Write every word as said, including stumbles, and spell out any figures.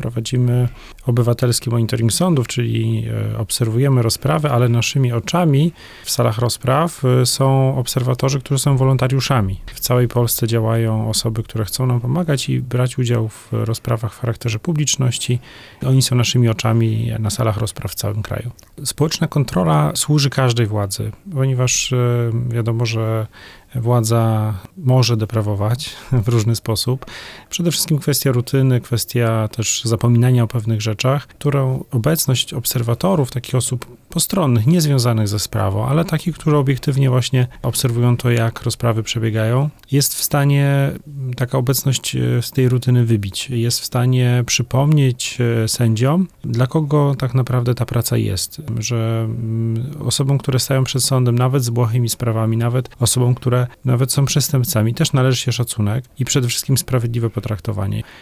prowadzimy obywatelski monitoring sądów, czyli obserwujemy rozprawy, ale naszymi oczami w salach rozpraw są obserwatorzy, którzy są wolontariuszami. W całej Polsce działają osoby, które chcą nam pomagać i brać udział w rozprawach w charakterze publiczności. Oni są naszymi oczami na salach rozpraw w całym kraju. Społeczna kontrola służy każdej władzy, ponieważ wiadomo, że władza może deprawować w różny sposób. Przede wszystkim kwestia rutyny, kwestia też zapominania o pewnych rzeczach, którą obecność obserwatorów, takich osób postronnych, niezwiązanych ze sprawą, ale takich, które obiektywnie właśnie obserwują to, jak rozprawy przebiegają, jest w stanie taka obecność z tej rutyny wybić. Jest w stanie przypomnieć sędziom, dla kogo tak naprawdę ta praca jest. Że osobom, które stają przed sądem, nawet z błahymi sprawami, nawet osobom, które nawet są przestępcami, też należy się szacunek i przede wszystkim sprawiedliwe potraktowanie.